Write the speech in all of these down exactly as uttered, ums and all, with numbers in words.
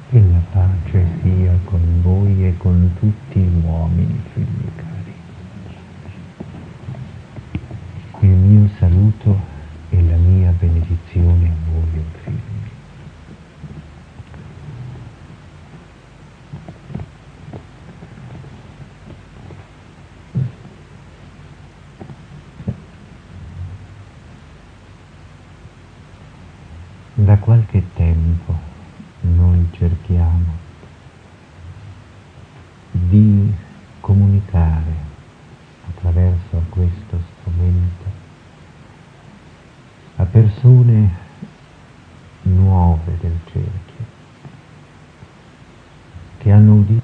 E la pace sia con voi e con tutti gli uomini, figli cari. Il mio saluto e la mia benedizione a voi, o figli. Da qualche tempo noi cerchiamo di comunicare attraverso questo strumento a persone nuove del cerchio che hanno udito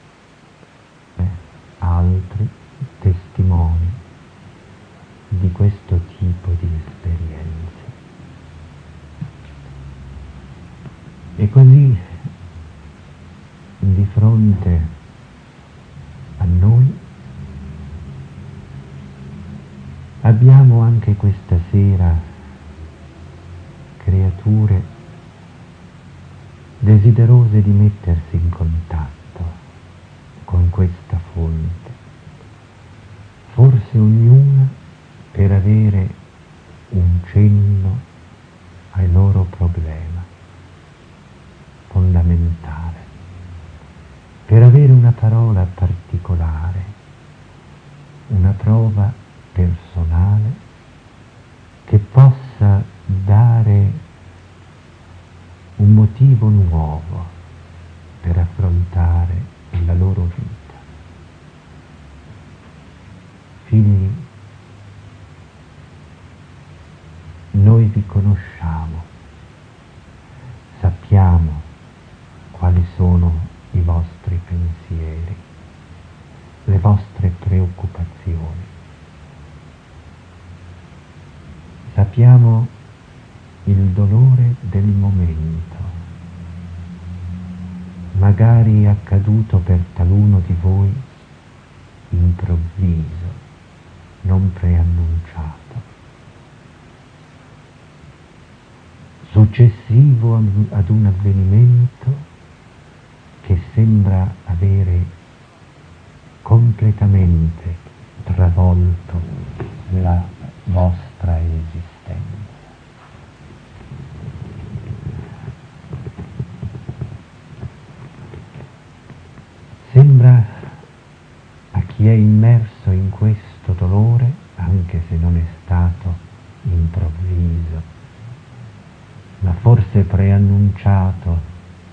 altri testimoni di questo tipo di esperienze. E così di fronte a noi abbiamo anche questa sera creature desiderose di mettersi in contatto con questa fonte, forse ognuna per avere un cenno ai loro problemi fondamentale, per avere una parola particolare, una prova personale che possa dare un motivo nuovo per affrontare la loro vita. Figli, noi vi conosciamo, sappiamo quali sono i vostri pensieri, le vostre preoccupazioni. Sappiamo il dolore del momento, magari accaduto per taluno di voi improvviso, non preannunciato, successivo ad un avvenimento che sembra avere completamente travolto la vostra esistenza. Sembra a chi è immerso in questo dolore, anche se non è stato improvviso, ma forse preannunciato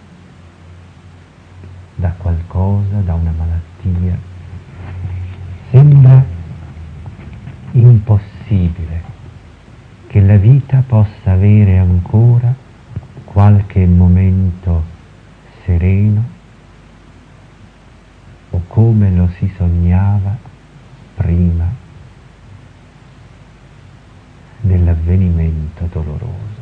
da qualcosa, da una malattia, sembra impossibile che la vita possa avere ancora qualche momento sereno o come lo si sognava prima dell'avvenimento doloroso.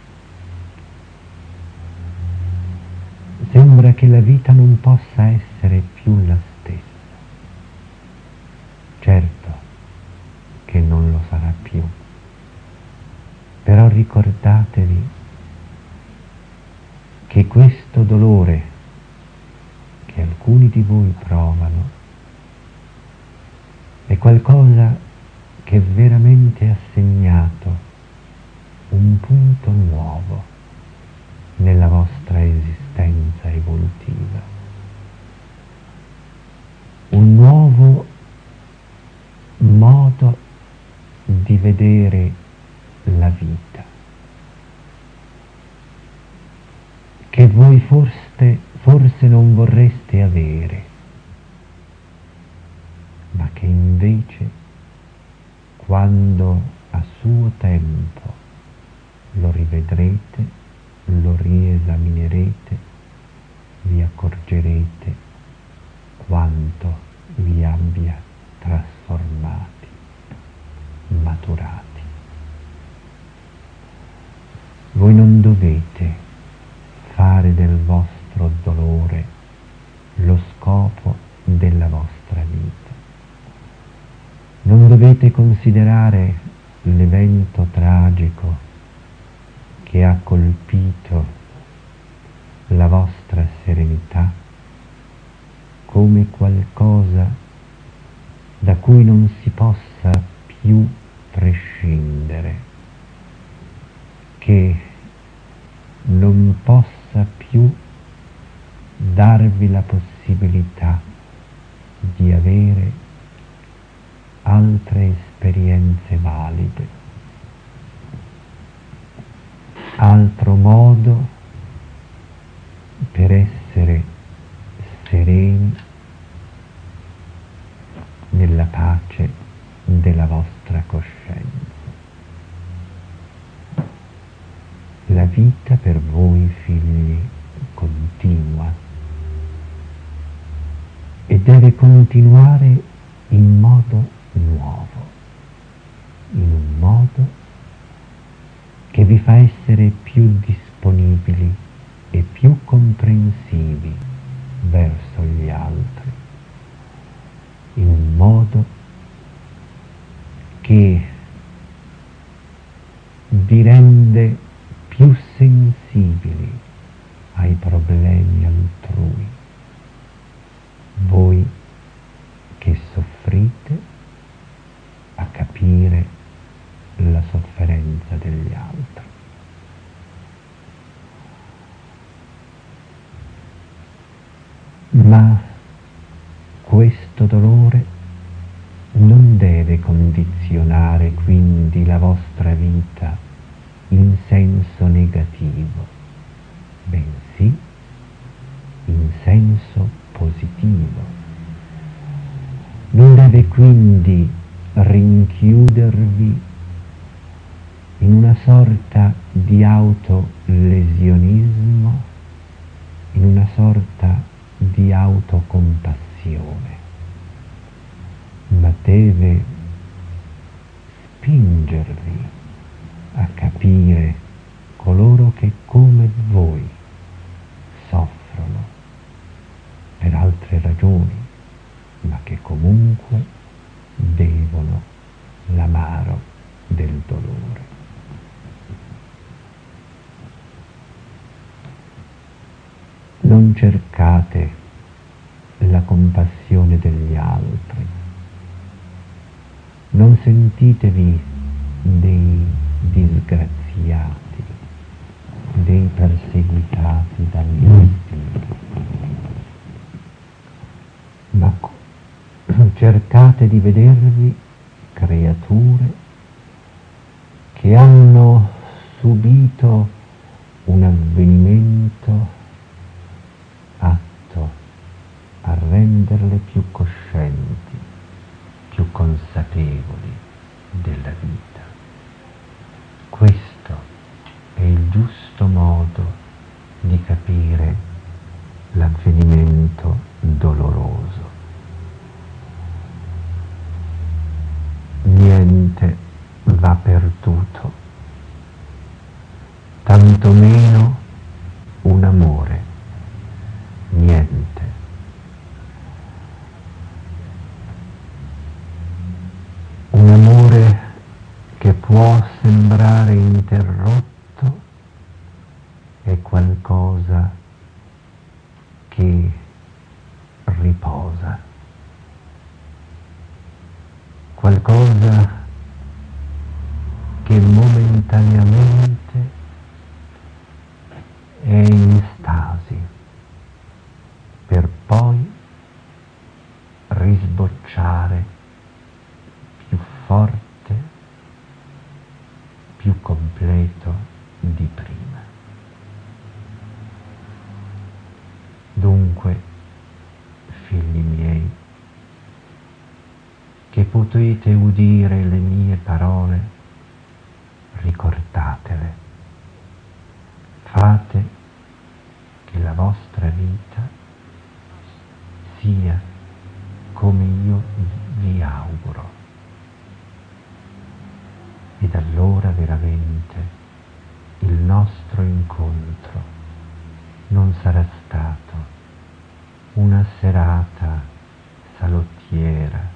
Sembra che la vita non possa essere più la stessa. Certo che non lo sarà più, però ricordatevi che questo dolore che alcuni di voi provano è qualcosa che veramente ha segnato un punto nuovo nella vostra esistenza evolutiva, un nuovo modo di vedere la vita, che voi forse, forse non vorreste avere, ma che invece, quando a suo tempo lo rivedrete, lo riesaminerete, vi accorgerete quanto vi abbia trasformati, maturati. Voi non dovete fare del vostro dolore lo scopo della vostra vita. Non dovete considerare l'evento tragico che ha colpito la vostra come qualcosa da cui non si possa più prescindere, che non possa più darvi la possibilità di avere altre esperienze valide, altro modo per essere sereni nella pace della vostra coscienza. La vita per voi, figli, continua e deve continuare in modo nuovo, in un modo che vi fa essere più disponibili e più comprensivi verso gli altri, in un modo che vi rende più sensibili ai problemi altrui, voi che soffrite a capire la sofferenza degli altri. Ma questo dolore non deve condizionare quindi la vostra vita in senso negativo, bensì in senso positivo. Non deve quindi rinchiudervi in una sorta di autolesionismo, in una sorta di autocompassione, ma deve spingervi a capire coloro che come voi soffrono per altre ragioni, ma che comunque bevono l'amaro del dolore. Non cercate la compassione degli altri, non sentitevi dei disgraziati, dei perseguitati dagli destini, ma cercate di vedervi creature che hanno subito un avvenimento atto a renderle più coscienti, più consapevoli della vita. Questo è il giusto modo di capire l'avvenimento doloroso. Niente va perduto, tantomeno un amore, niente. Un amore che può sembrare interrotto è qualcosa che riposa, qualcosa che momentaneamente è in stasi, per poi risbocciare più forte, più completo di prima. Dunque, figli miei, che potete udire le mie parole, ricordatele, fate che la vostra vita sia come io vi auguro, ed allora veramente il nostro incontro non sarà stato una serata salottiera,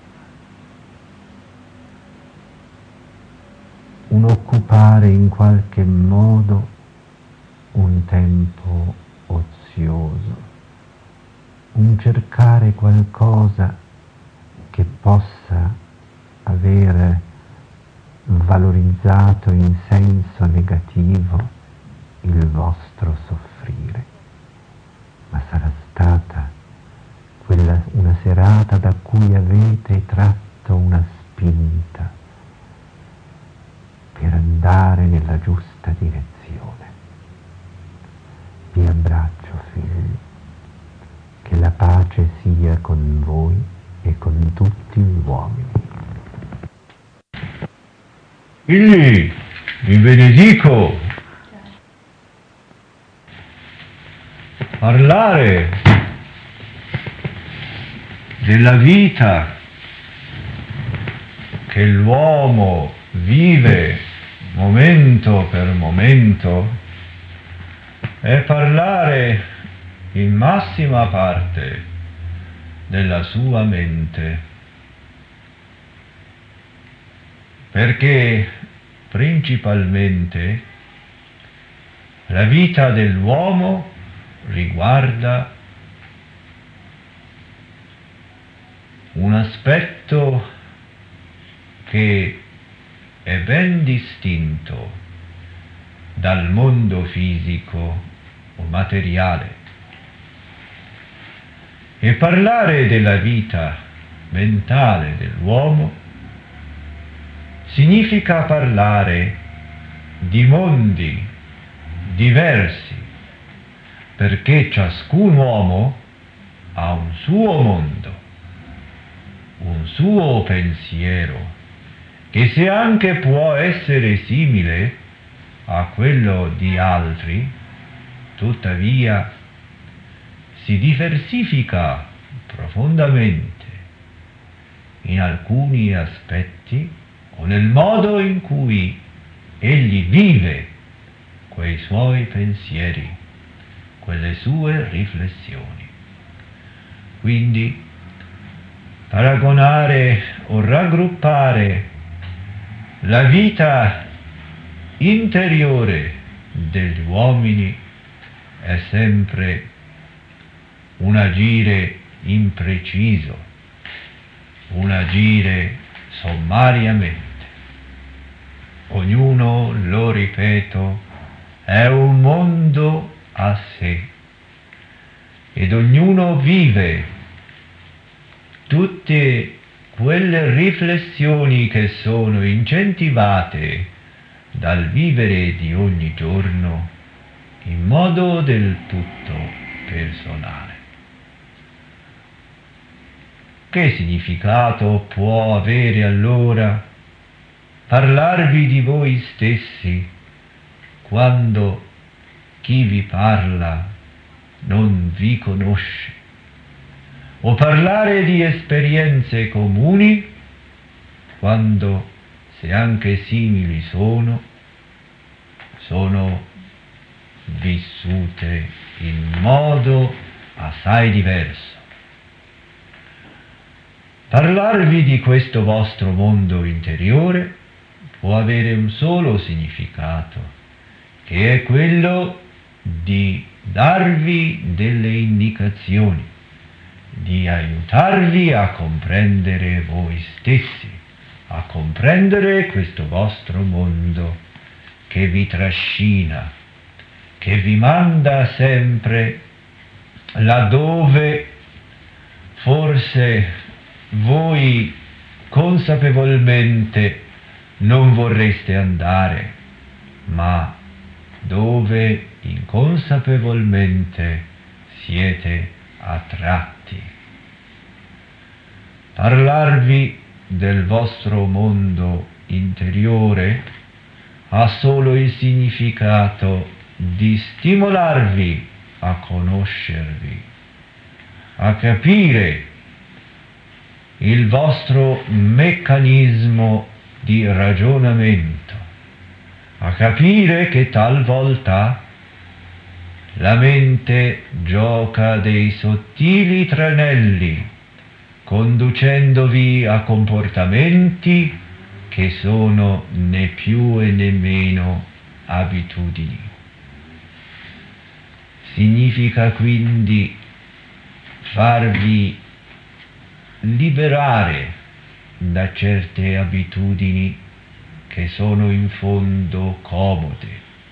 un occupare in qualche modo un tempo ozioso, un cercare qualcosa che possa avere valorizzato in senso negativo il vostro soffrire, ma sarà stata quella una serata da cui avete tratto una spinta per andare nella giusta direzione. Vi abbraccio, figli, che la pace sia con voi e con tutti gli uomini. Figli, vi benedico. Parlare della vita che l'uomo vive momento per momento è parlare in massima parte della sua mente, perché principalmente la vita dell'uomo riguarda un aspetto che è ben distinto dal mondo fisico o materiale. E parlare della vita mentale dell'uomo significa parlare di mondi diversi, perché ciascun uomo ha un suo mondo, un suo pensiero, che se anche può essere simile a quello di altri, tuttavia si diversifica profondamente in alcuni aspetti o nel modo in cui egli vive quei suoi pensieri, quelle sue riflessioni. Quindi paragonare o raggruppare la vita interiore degli uomini è sempre un agire impreciso, un agire sommariamente. Ognuno, lo ripeto, è un mondo a sé ed ognuno vive tutte quelle riflessioni che sono incentivate dal vivere di ogni giorno in modo del tutto personale. Che significato può avere allora parlarvi di voi stessi quando chi vi parla non vi conosce? O parlare di esperienze comuni quando, se anche simili sono, sono vissute in modo assai diverso. Parlarvi di questo vostro mondo interiore può avere un solo significato, che è quello di darvi delle indicazioni, di aiutarvi a comprendere voi stessi, a comprendere questo vostro mondo che vi trascina, che vi manda sempre laddove forse voi consapevolmente non vorreste andare, ma dove inconsapevolmente siete attratti. Parlarvi del vostro mondo interiore ha solo il significato di stimolarvi a conoscervi, a capire il vostro meccanismo di ragionamento, a capire che talvolta la mente gioca dei sottili tranelli, conducendovi a comportamenti che sono né più e né meno abitudini. Significa quindi farvi liberare da certe abitudini che sono in fondo comode,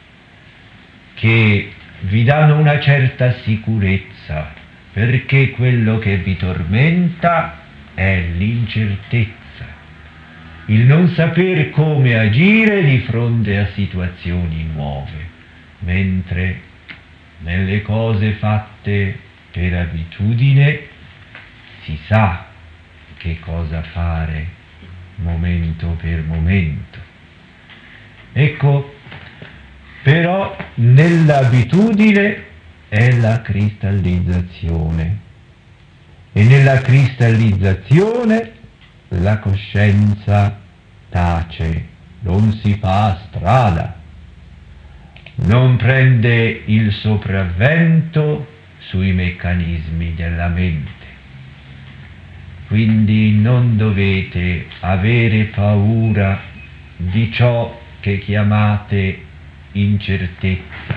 che vi danno una certa sicurezza, perché quello che vi tormenta è l'incertezza, il non saper come agire di fronte a situazioni nuove, mentre nelle cose fatte per abitudine si sa che cosa fare momento per momento. Ecco, però nell'abitudine è la cristallizzazione, e nella cristallizzazione la coscienza tace, non si fa strada, non prende il sopravvento sui meccanismi della mente. Quindi non dovete avere paura di ciò che chiamate incertezza,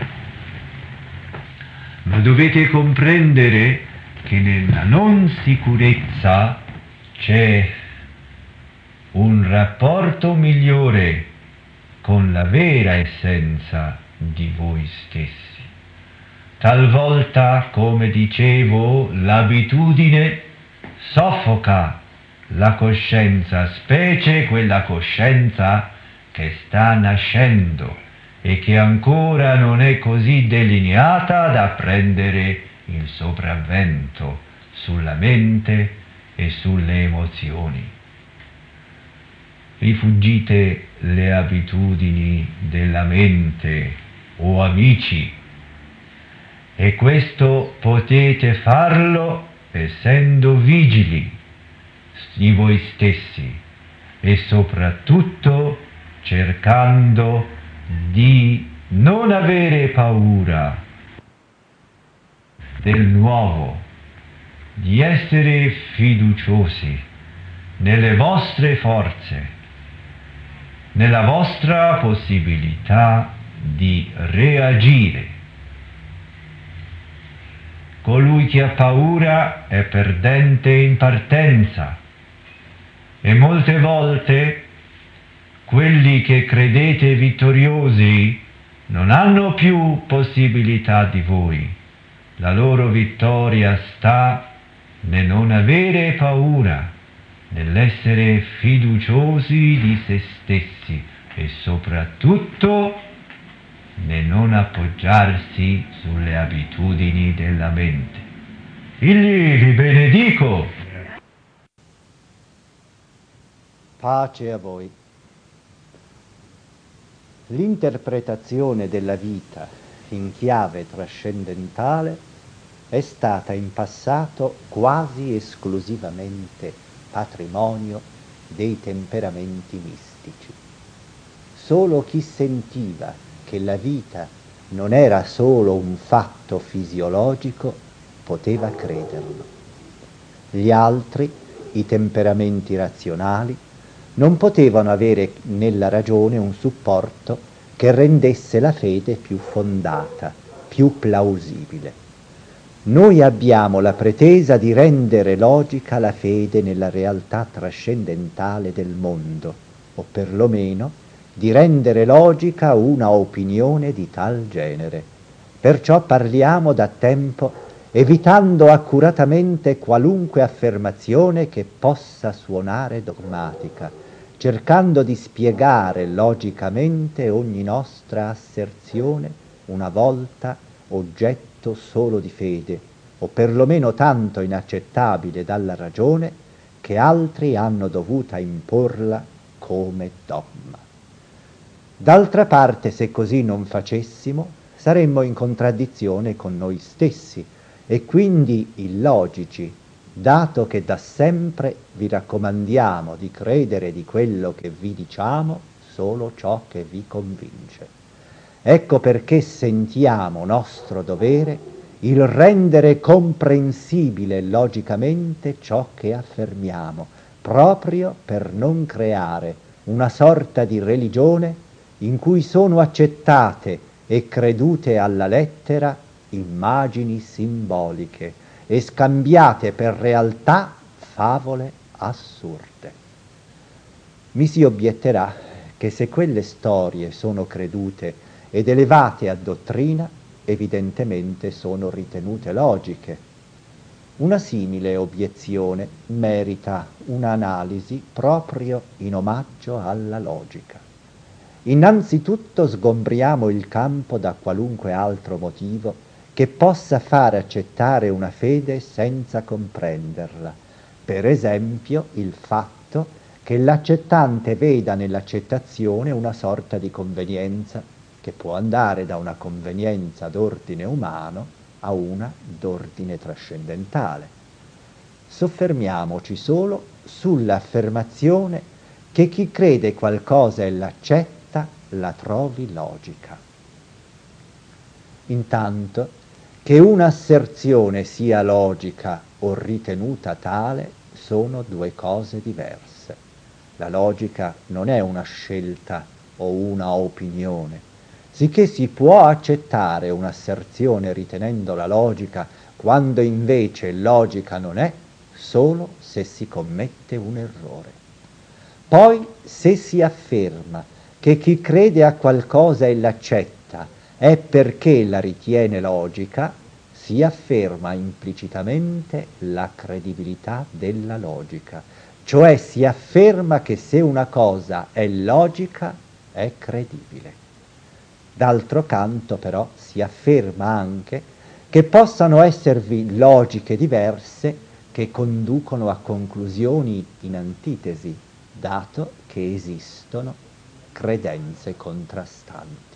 ma dovete comprendere che nella non sicurezza c'è un rapporto migliore con la vera essenza di voi stessi. Talvolta, come dicevo, l'abitudine soffoca la coscienza, specie quella coscienza che sta nascendo e che ancora non è così delineata da prendere il sopravvento sulla mente e sulle emozioni. Rifuggite le abitudini della mente, o amici, e questo potete farlo essendo vigili di voi stessi e soprattutto cercando di non avere paura del nuovo, di essere fiduciosi nelle vostre forze, nella vostra possibilità di reagire. Colui che ha paura è perdente in partenza, e molte volte quelli che credete vittoriosi non hanno più possibilità di voi. La loro vittoria sta nel non avere paura, nell'essere fiduciosi di se stessi e soprattutto nel non appoggiarsi sulle abitudini della mente. Figli, vi benedico! Pace a voi. L'interpretazione della vita in chiave trascendentale è stata in passato quasi esclusivamente patrimonio dei temperamenti mistici. Solo chi sentiva che la vita non era solo un fatto fisiologico poteva crederlo. Gli altri, i temperamenti razionali, non potevano avere nella ragione un supporto che rendesse la fede più fondata, più plausibile. Noi abbiamo la pretesa di rendere logica la fede nella realtà trascendentale del mondo, o perlomeno di rendere logica una opinione di tal genere. Perciò parliamo da tempo evitando accuratamente qualunque affermazione che possa suonare dogmatica, cercando di spiegare logicamente ogni nostra asserzione una volta oggetto solo di fede, o perlomeno tanto inaccettabile dalla ragione che altri hanno dovuta imporla come dogma. D'altra parte, se così non facessimo, saremmo in contraddizione con noi stessi e quindi illogici, dato che da sempre vi raccomandiamo di credere di quello che vi diciamo solo ciò che vi convince. Ecco perché sentiamo nostro dovere il rendere comprensibile logicamente ciò che affermiamo, proprio per non creare una sorta di religione in cui sono accettate e credute alla lettera immagini simboliche e scambiate per realtà favole assurde. Mi si obietterà che se quelle storie sono credute ed elevate a dottrina, evidentemente sono ritenute logiche. Una simile obiezione merita un'analisi proprio in omaggio alla logica. Innanzitutto sgombriamo il campo da qualunque altro motivo che possa far accettare una fede senza comprenderla. Per esempio il fatto che l'accettante veda nell'accettazione una sorta di convenienza che può andare da una convenienza d'ordine umano a una d'ordine trascendentale. Soffermiamoci solo sull'affermazione che chi crede qualcosa e l'accetta la trovi logica. Intanto, che un'asserzione sia logica o ritenuta tale sono due cose diverse. La logica non è una scelta o una opinione, sicché si può accettare un'asserzione ritenendola logica quando invece logica non è, solo se si commette un errore. Poi, se si afferma che chi crede a qualcosa e l'accetta è perché la ritiene logica, si afferma implicitamente la credibilità della logica, cioè si afferma che se una cosa è logica è credibile. D'altro canto però si afferma anche che possano esservi logiche diverse che conducono a conclusioni in antitesi, dato che esistono credenze contrastanti.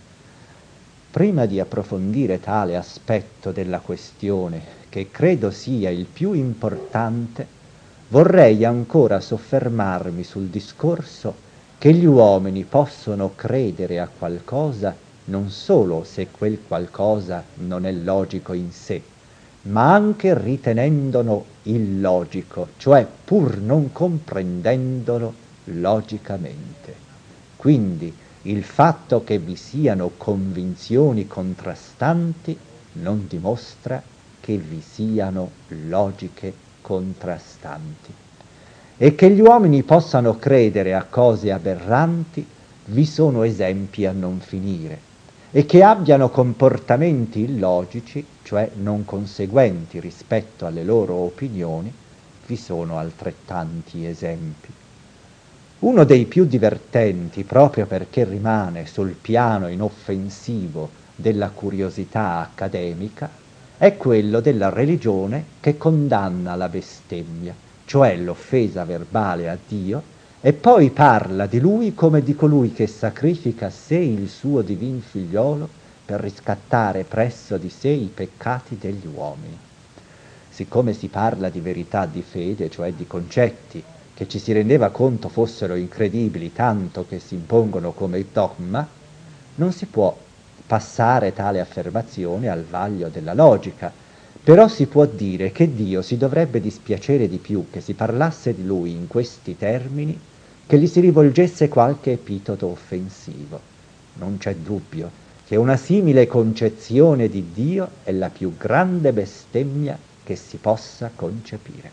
Prima di approfondire tale aspetto della questione, che credo sia il più importante, vorrei ancora soffermarmi sul discorso che gli uomini possono credere a qualcosa non solo se quel qualcosa non è logico in sé, ma anche ritenendolo illogico, cioè pur non comprendendolo logicamente. Quindi il fatto che vi siano convinzioni contrastanti non dimostra che vi siano logiche contrastanti. E che gli uomini possano credere a cose aberranti, vi sono esempi a non finire, e che abbiano comportamenti illogici, cioè non conseguenti rispetto alle loro opinioni, vi sono altrettanti esempi. Uno dei più divertenti, proprio perché rimane sul piano inoffensivo della curiosità accademica, è quello della religione che condanna la bestemmia, cioè l'offesa verbale a Dio, e poi parla di lui come di colui che sacrifica a sé il suo divin figliolo per riscattare presso di sé i peccati degli uomini. Siccome si parla di verità di fede, cioè di concetti che ci si rendeva conto fossero incredibili tanto che si impongono come dogma, non si può passare tale affermazione al vaglio della logica, però si può dire che Dio si dovrebbe dispiacere di più che si parlasse di lui in questi termini che gli si rivolgesse qualche epiteto offensivo. Non c'è dubbio che una simile concezione di Dio è la più grande bestemmia che si possa concepire.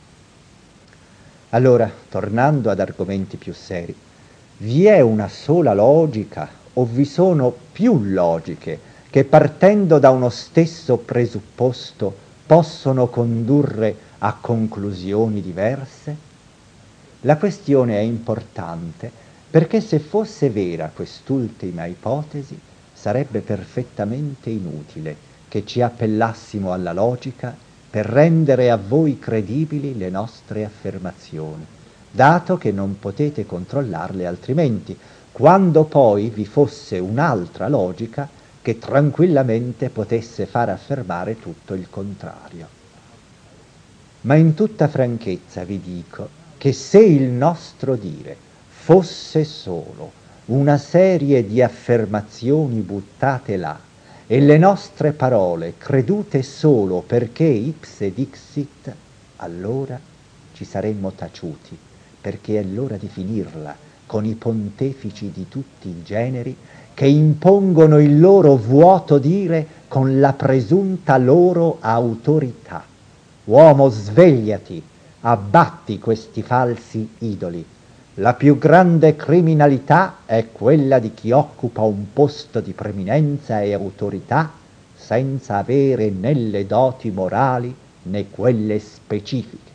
Allora, tornando ad argomenti più seri, vi è una sola logica o vi sono più logiche che partendo da uno stesso presupposto possono condurre a conclusioni diverse? La questione è importante perché se fosse vera quest'ultima ipotesi sarebbe perfettamente inutile che ci appellassimo alla logica per rendere a voi credibili le nostre affermazioni, dato che non potete controllarle altrimenti, quando poi vi fosse un'altra logica che tranquillamente potesse far affermare tutto il contrario. Ma in tutta franchezza vi dico che se il nostro dire fosse solo una serie di affermazioni buttate là e le nostre parole credute solo perché ipse dixit, allora ci saremmo taciuti, perché è l'ora di finirla con i pontefici di tutti i generi che impongono il loro vuoto dire con la presunta loro autorità. Uomo, svegliati, abbatti questi falsi idoli. La più grande criminalità è quella di chi occupa un posto di preminenza e autorità senza avere né le doti morali né quelle specifiche.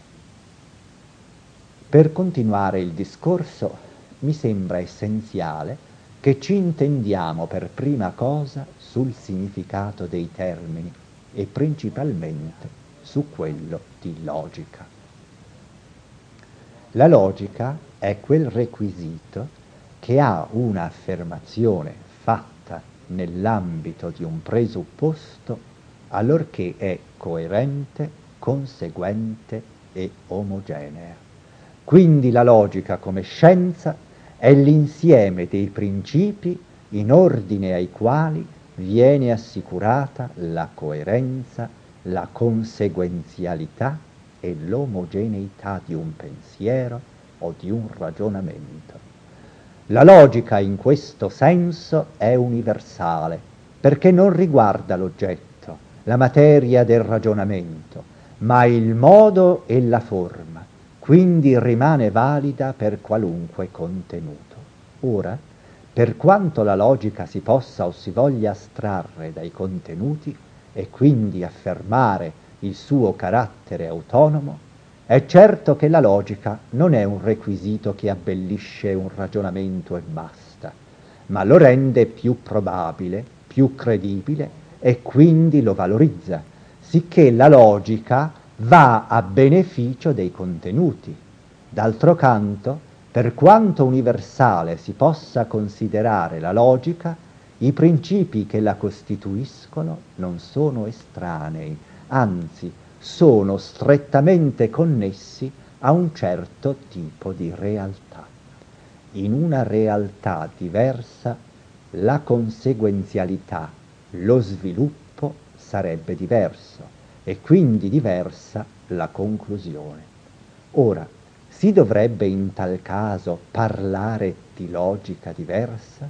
Per continuare il discorso, mi sembra essenziale che ci intendiamo per prima cosa sul significato dei termini e principalmente su quello di logica. La logica è quel requisito che ha un'affermazione fatta nell'ambito di un presupposto allorché è coerente, conseguente e omogenea. Quindi la logica come scienza è l'insieme dei principi in ordine ai quali viene assicurata la coerenza, la conseguenzialità e l'omogeneità di un pensiero o di un ragionamento. La logica in questo senso è universale, perché non riguarda l'oggetto, la materia del ragionamento, ma il modo e la forma, quindi rimane valida per qualunque contenuto. Ora, per quanto la logica si possa o si voglia astrarre dai contenuti e quindi affermare il suo carattere autonomo, è certo che la logica non è un requisito che abbellisce un ragionamento e basta, ma lo rende più probabile, più credibile e quindi lo valorizza, sicché la logica va a beneficio dei contenuti. D'altro canto, per quanto universale si possa considerare la logica, i principi che la costituiscono non sono estranei, anzi sono strettamente connessi a un certo tipo di realtà. In una realtà diversa, la conseguenzialità, lo sviluppo sarebbe diverso e quindi diversa la conclusione. Ora, si dovrebbe in tal caso parlare di logica diversa?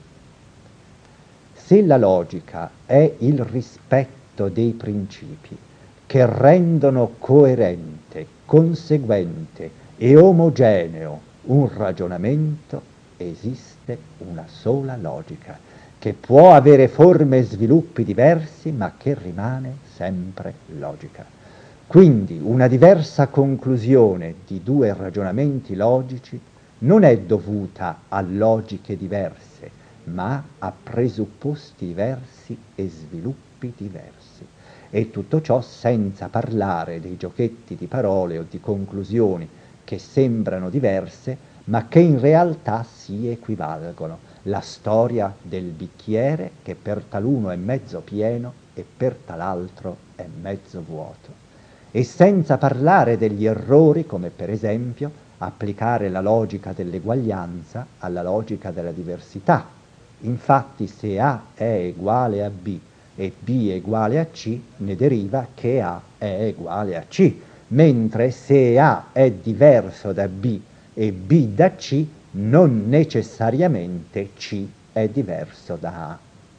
Se la logica è il rispetto dei principi che rendono coerente, conseguente e omogeneo un ragionamento, esiste una sola logica, che può avere forme e sviluppi diversi, ma che rimane sempre logica. Quindi una diversa conclusione di due ragionamenti logici non è dovuta a logiche diverse, ma a presupposti diversi e sviluppi diversi. E tutto ciò senza parlare dei giochetti di parole o di conclusioni che sembrano diverse, ma che in realtà si equivalgono. La storia del bicchiere che per taluno è mezzo pieno e per tal'altro è mezzo vuoto. E senza parlare degli errori, come per esempio applicare la logica dell'eguaglianza alla logica della diversità. Infatti se A è uguale a B e B è uguale a C, ne deriva che A è uguale a C, mentre se A è diverso da B e B da C, non necessariamente C è diverso da A.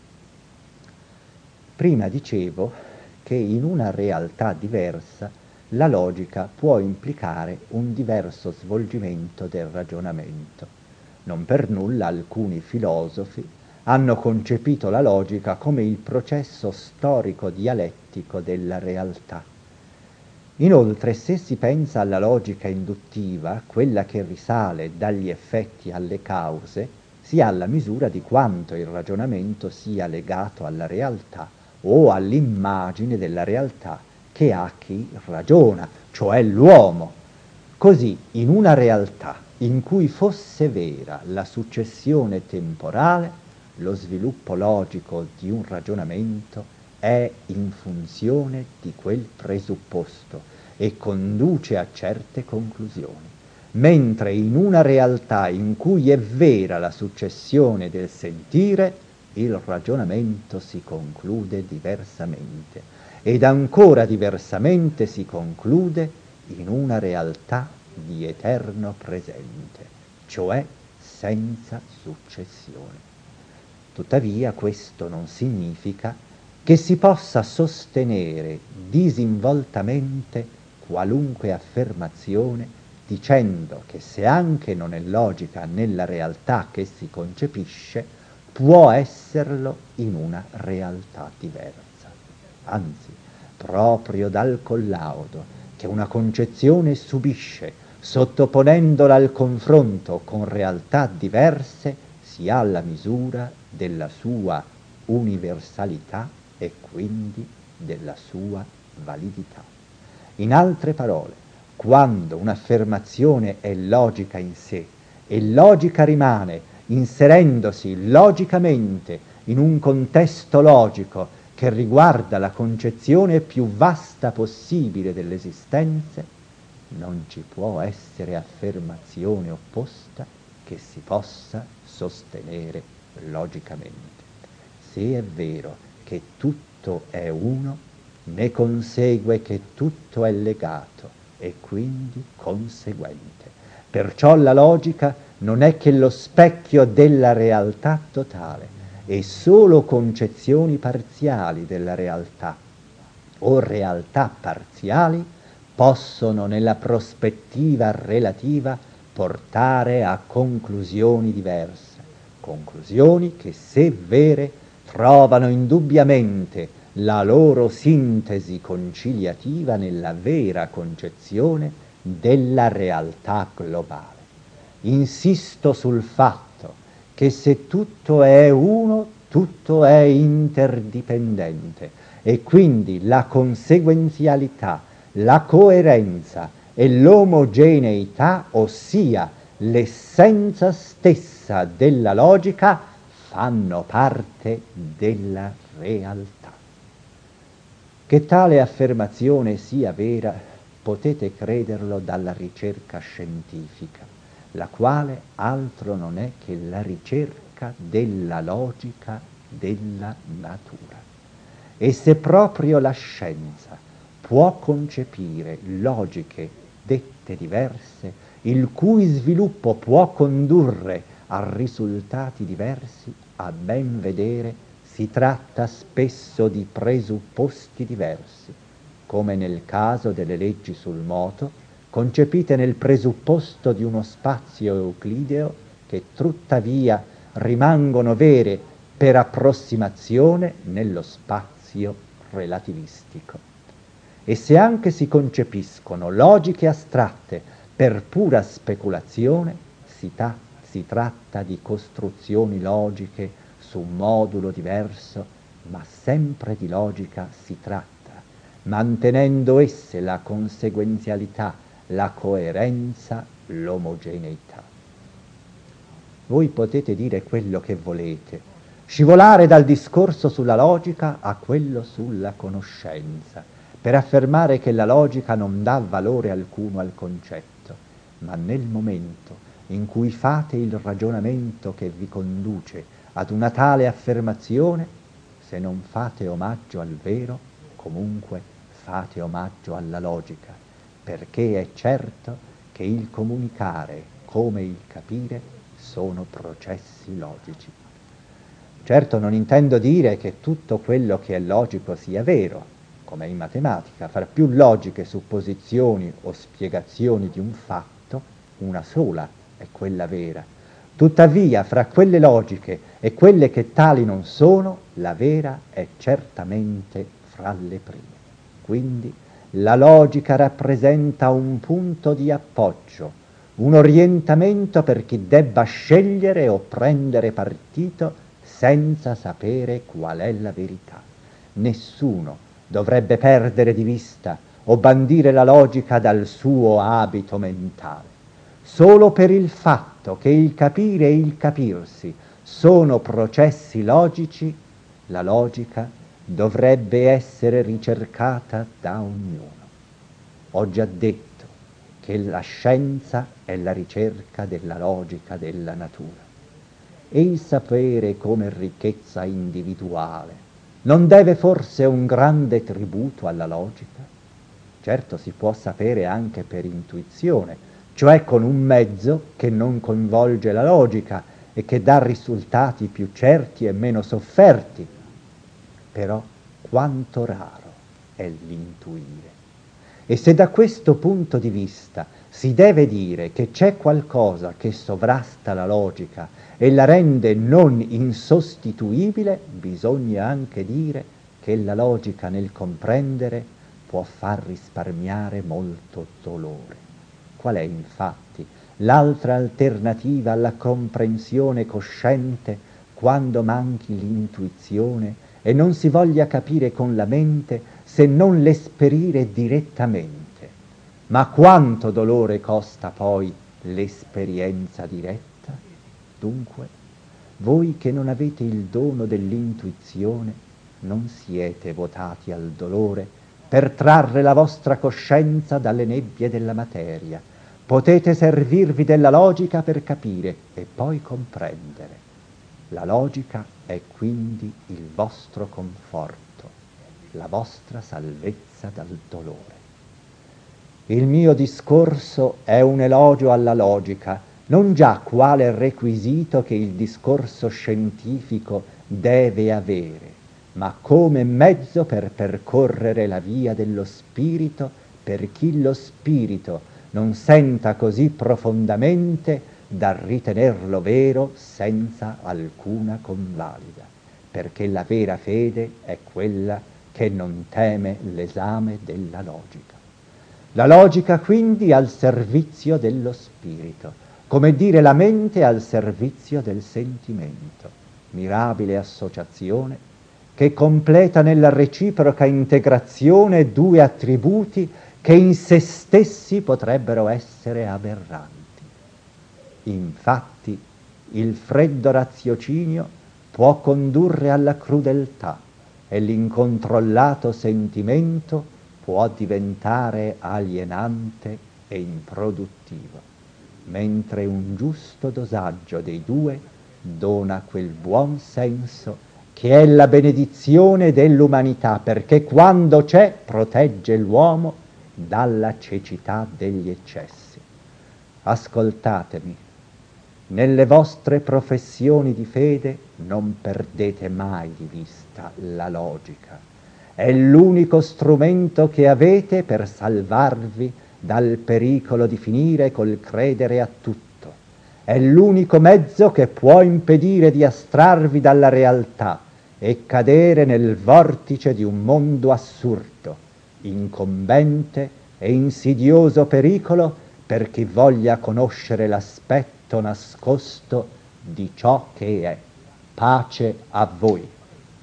Prima dicevo che in una realtà diversa la logica può implicare un diverso svolgimento del ragionamento. Non per nulla alcuni filosofi hanno concepito la logica come il processo storico-dialettico della realtà. Inoltre, se si pensa alla logica induttiva, quella che risale dagli effetti alle cause, si ha la misura di quanto il ragionamento sia legato alla realtà o all'immagine della realtà che ha chi ragiona, cioè l'uomo. Così, in una realtà in cui fosse vera la successione temporale, lo sviluppo logico di un ragionamento è in funzione di quel presupposto e conduce a certe conclusioni, mentre in una realtà in cui è vera la successione del sentire, il ragionamento si conclude diversamente, ed ancora diversamente si conclude in una realtà di eterno presente, cioè senza successione. Tuttavia questo non significa che si possa sostenere disinvoltamente qualunque affermazione dicendo che se anche non è logica nella realtà che si concepisce, può esserlo in una realtà diversa. Anzi, proprio dal collaudo che una concezione subisce, sottoponendola al confronto con realtà diverse, si ha la misura della sua universalità e quindi della sua validità. In altre parole, quando un'affermazione è logica in sé e logica rimane inserendosi logicamente in un contesto logico che riguarda la concezione più vasta possibile dell'esistenza, non ci può essere affermazione opposta che si possa sostenere logicamente. Se è vero che tutto è uno, ne consegue che tutto è legato e quindi conseguente. Perciò la logica non è che lo specchio della realtà totale, e solo concezioni parziali della realtà o realtà parziali possono nella prospettiva relativa portare a conclusioni diverse, conclusioni che, se vere, trovano indubbiamente la loro sintesi conciliativa nella vera concezione della realtà globale. Insisto sul fatto che se tutto è uno, tutto è interdipendente e quindi la conseguenzialità, la coerenza e l'omogeneità, ossia l'essenza stessa della logica, fanno parte della realtà. Che tale affermazione sia vera, potete crederlo dalla ricerca scientifica, la quale altro non è che la ricerca della logica della natura. E se proprio la scienza può concepire logiche dette diverse, il cui sviluppo può condurre a risultati diversi, a ben vedere si tratta spesso di presupposti diversi, come nel caso delle leggi sul moto, concepite nel presupposto di uno spazio euclideo, che tuttavia rimangono vere per approssimazione nello spazio relativistico. E se anche si concepiscono logiche astratte per pura speculazione, si, ta- si tratta di costruzioni logiche su un modulo diverso, ma sempre di logica si tratta, mantenendo esse la conseguenzialità, la coerenza, l'omogeneità. Voi potete dire quello che volete, scivolare dal discorso sulla logica a quello sulla conoscenza, per affermare che la logica non dà valore alcuno al concetto, ma nel momento in cui fate il ragionamento che vi conduce ad una tale affermazione, se non fate omaggio al vero, comunque fate omaggio alla logica, perché è certo che il comunicare come il capire sono processi logici. Certo non intendo dire che tutto quello che è logico sia vero, come in matematica, fra più logiche supposizioni o spiegazioni di un fatto, una sola è quella vera. Tuttavia, fra quelle logiche e quelle che tali non sono, la vera è certamente fra le prime. Quindi la logica rappresenta un punto di appoggio, un orientamento per chi debba scegliere o prendere partito senza sapere qual è la verità. Nessuno dovrebbe perdere di vista o bandire la logica dal suo abito mentale. Solo per il fatto che il capire e il capirsi sono processi logici, la logica dovrebbe essere ricercata da ognuno. Ho già detto che la scienza è la ricerca della logica della natura. E il sapere come ricchezza individuale non deve forse un grande tributo alla logica? Certo si può sapere anche per intuizione, cioè con un mezzo che non coinvolge la logica e che dà risultati più certi e meno sofferti. Però quanto raro è l'intuire. E se da questo punto di vista si deve dire che c'è qualcosa che sovrasta la logica e la rende non insostituibile, bisogna anche dire che la logica nel comprendere può far risparmiare molto dolore. Qual è infatti l'altra alternativa alla comprensione cosciente quando manchi l'intuizione e non si voglia capire con la mente se non l'esperire direttamente? Ma quanto dolore costa poi l'esperienza diretta? Dunque, voi che non avete il dono dell'intuizione, non siete votati al dolore per trarre la vostra coscienza dalle nebbie della materia. Potete servirvi della logica per capire e poi comprendere. La logica è quindi il vostro conforto, la vostra salvezza dal dolore. Il mio discorso è un elogio alla logica, non già quale requisito che il discorso scientifico deve avere, ma come mezzo per percorrere la via dello spirito per chi lo spirito non senta così profondamente da ritenerlo vero senza alcuna convalida, perché la vera fede è quella che non teme l'esame della logica. La logica quindi al servizio dello spirito, come dire la mente al servizio del sentimento, mirabile associazione che completa nella reciproca integrazione due attributi che in se stessi potrebbero essere aberranti. Infatti il freddo raziocinio può condurre alla crudeltà e l'incontrollato sentimento può diventare alienante e improduttivo, mentre un giusto dosaggio dei due dona quel buon senso che è la benedizione dell'umanità, perché quando c'è protegge l'uomo dalla cecità degli eccessi. Ascoltatemi, nelle vostre professioni di fede non perdete mai di vista la logica. È l'unico strumento che avete per salvarvi dal pericolo di finire col credere a tutto. È l'unico mezzo che può impedire di astrarvi dalla realtà e cadere nel vortice di un mondo assurdo, incombente e insidioso pericolo per chi voglia conoscere l'aspetto nascosto di ciò che è. Pace a voi.